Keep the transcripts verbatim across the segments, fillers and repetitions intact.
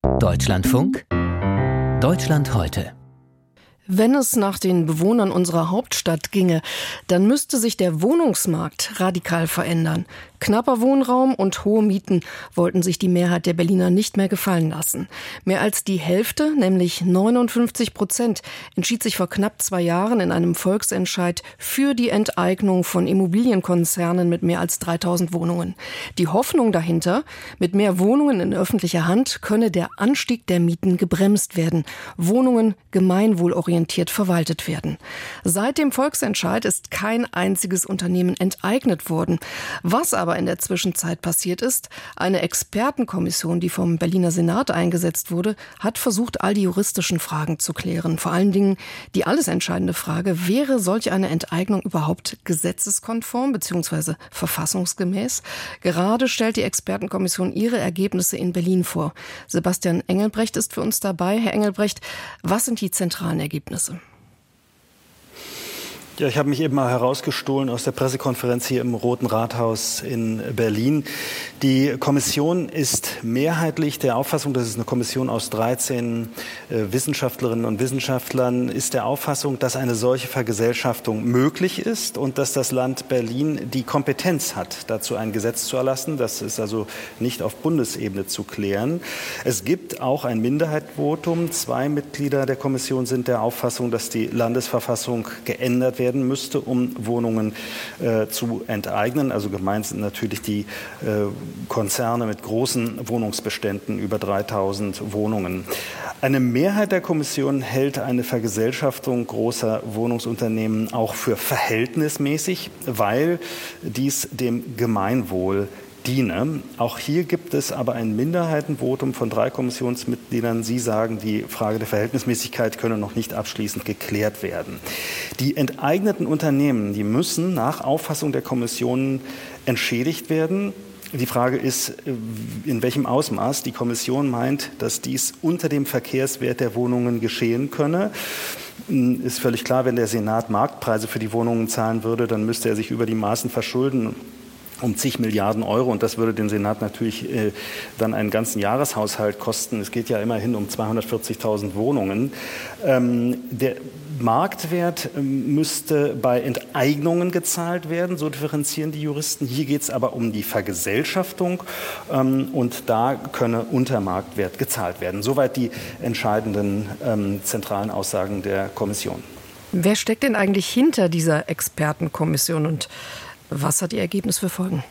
Deutschlandfunk Deutschland heute. Wenn es nach den Bewohnern unserer Hauptstadt ginge, dann müsste sich der Wohnungsmarkt radikal verändern. Knapper Wohnraum und hohe Mieten wollten sich die Mehrheit der Berliner nicht mehr gefallen lassen. Mehr als die Hälfte, nämlich neunundfünfzig Prozent, entschied sich vor knapp zwei Jahren in einem Volksentscheid für die Enteignung von Immobilienkonzernen mit mehr als dreitausend Wohnungen. Die Hoffnung dahinter, mit mehr Wohnungen in öffentlicher Hand könne der Anstieg der Mieten gebremst werden, Wohnungen gemeinwohlorientiert verwaltet werden. Seit dem Volksentscheid ist kein einziges Unternehmen enteignet worden. Was aber in der Zwischenzeit passiert ist, eine Expertenkommission, die vom Berliner Senat eingesetzt wurde, hat versucht, all die juristischen Fragen zu klären. Vor allen Dingen die alles entscheidende Frage, wäre solch eine Enteignung überhaupt gesetzeskonform bzw. verfassungsgemäß? Gerade stellt die Expertenkommission ihre Ergebnisse in Berlin vor. Sebastian Engelbrecht ist für uns dabei. Herr Engelbrecht, was sind die zentralen Ergebnisse? Ja, ich habe mich eben mal herausgestohlen aus der Pressekonferenz hier im Roten Rathaus in Berlin. Die Kommission ist mehrheitlich der Auffassung, das ist eine Kommission aus dreizehn äh, Wissenschaftlerinnen und Wissenschaftlern, ist der Auffassung, dass eine solche Vergesellschaftung möglich ist und dass das Land Berlin die Kompetenz hat, dazu ein Gesetz zu erlassen. Das ist also nicht auf Bundesebene zu klären. Es gibt auch ein Minderheitsvotum. Zwei Mitglieder der Kommission sind der Auffassung, dass die Landesverfassung geändert wird werden müsste, um Wohnungen äh, zu enteignen. Also gemeint sind natürlich die äh, Konzerne mit großen Wohnungsbeständen, über dreitausend Wohnungen. Eine Mehrheit der Kommission hält eine Vergesellschaftung großer Wohnungsunternehmen auch für verhältnismäßig, weil dies dem Gemeinwohl diene. Auch hier gibt es aber ein Minderheitenvotum von drei Kommissionsmitgliedern. Sie sagen, die Frage der Verhältnismäßigkeit könne noch nicht abschließend geklärt werden. Die enteigneten Unternehmen, die müssen nach Auffassung der Kommission entschädigt werden. Die Frage ist, in welchem Ausmaß. Die Kommission meint, dass dies unter dem Verkehrswert der Wohnungen geschehen könne. Ist völlig klar, wenn der Senat Marktpreise für die Wohnungen zahlen würde, dann müsste er sich über die Maßen verschulden um zig Milliarden Euro. Und das würde den Senat natürlich äh, dann einen ganzen Jahreshaushalt kosten. Es geht ja immerhin um zweihundertvierzigtausend Wohnungen. Ähm, der Marktwert ähm, müsste bei Enteignungen gezahlt werden, so differenzieren die Juristen. Hier geht es aber um die Vergesellschaftung ähm, und da könne unter Marktwert gezahlt werden. Soweit die entscheidenden ähm, zentralen Aussagen der Kommission. Wer steckt denn eigentlich hinter dieser Expertenkommission und was hat Ihr Ergebnis für Folgen?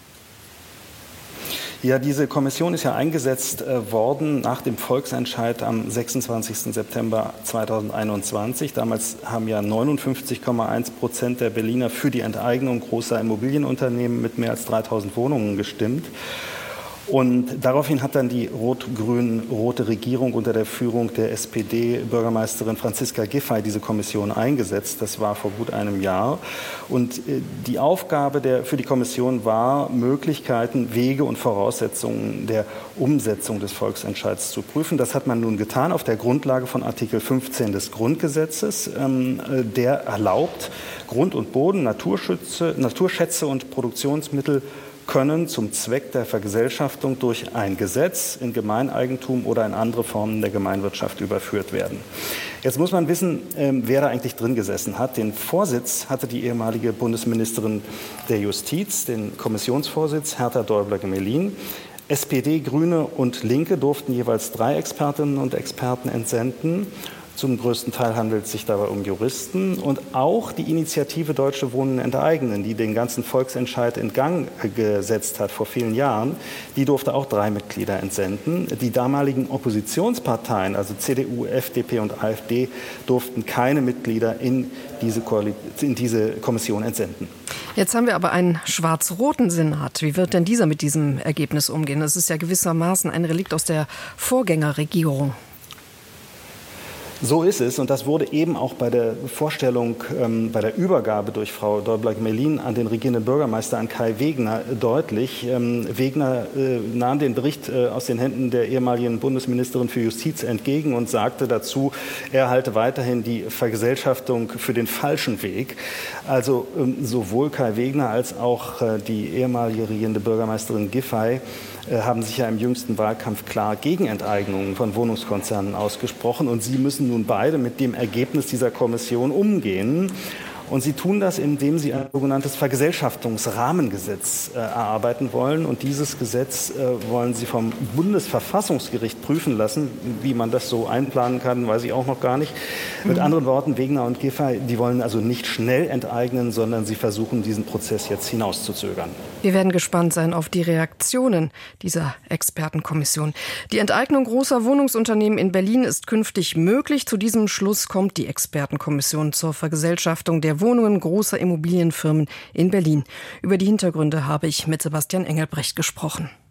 Ja, diese Kommission ist ja eingesetzt äh, worden nach dem Volksentscheid am sechsundzwanzigsten September zweitausendeinundzwanzig. Damals haben ja neunundfünfzig Komma eins Prozent der Berliner für die Enteignung großer Immobilienunternehmen mit mehr als dreitausend Wohnungen gestimmt. Und daraufhin hat dann die rot-grün-rote Regierung unter der Führung der S P D-Bürgermeisterin Franziska Giffey diese Kommission eingesetzt. Das war vor gut einem Jahr. Und die Aufgabe der, für die Kommission war, Möglichkeiten, Wege und Voraussetzungen der Umsetzung des Volksentscheids zu prüfen. Das hat man nun getan auf der Grundlage von Artikel fünfzehn des Grundgesetzes. Ähm, der erlaubt, Grund und Boden, Naturschütze, Naturschätze und Produktionsmittel können zum Zweck der Vergesellschaftung durch ein Gesetz in Gemeineigentum oder in andere Formen der Gemeinwirtschaft überführt werden. Jetzt muss man wissen, wer da eigentlich drin gesessen hat. Den Vorsitz hatte die ehemalige Bundesministerin der Justiz, den Kommissionsvorsitz Hertha Däubler-Gemelin. S P D, Grüne und Linke durften jeweils drei Expertinnen und Experten entsenden. Zum größten Teil handelt es sich dabei um Juristen und auch die Initiative Deutsche Wohnen enteignen, die den ganzen Volksentscheid in Gang gesetzt hat vor vielen Jahren, die durfte auch drei Mitglieder entsenden. Die damaligen Oppositionsparteien, also C D U, F D P und A f D, durften keine Mitglieder in diese, Koalition, in diese Kommission entsenden. Jetzt haben wir aber einen schwarz-roten Senat. Wie wird denn dieser mit diesem Ergebnis umgehen? Das ist ja gewissermaßen ein Relikt aus der Vorgängerregierung. So ist es und das wurde eben auch bei der Vorstellung, ähm, bei der Übergabe durch Frau Däubler-Gemelin an den regierenden Bürgermeister, an Kai Wegner, deutlich. Ähm, Wegner äh, nahm den Bericht äh, aus den Händen der ehemaligen Bundesministerin für Justiz entgegen und sagte dazu, er halte weiterhin die Vergesellschaftung für den falschen Weg. Also ähm, sowohl Kai Wegner als auch äh, die ehemalige regierende Bürgermeisterin Giffey äh, haben sich ja im jüngsten Wahlkampf klar gegen Enteignungen von Wohnungskonzernen ausgesprochen. Und sie müssen nun beide mit dem Ergebnis dieser Kommission umgehen. Und sie tun das, indem sie ein sogenanntes Vergesellschaftungsrahmengesetz äh, erarbeiten wollen. Und dieses Gesetz äh, wollen sie vom Bundesverfassungsgericht prüfen lassen. Wie man das so einplanen kann, weiß ich auch noch gar nicht. Mhm. Mit anderen Worten, Wegener und Giffey, die wollen also nicht schnell enteignen, sondern sie versuchen, diesen Prozess jetzt hinauszuzögern. Wir werden gespannt sein auf die Reaktionen dieser Expertenkommission. Die Enteignung großer Wohnungsunternehmen in Berlin ist künftig möglich. Zu diesem Schluss kommt die Expertenkommission zur Vergesellschaftung der Wohnungen großer Immobilienfirmen in Berlin. Über die Hintergründe habe ich mit Sebastian Engelbrecht gesprochen.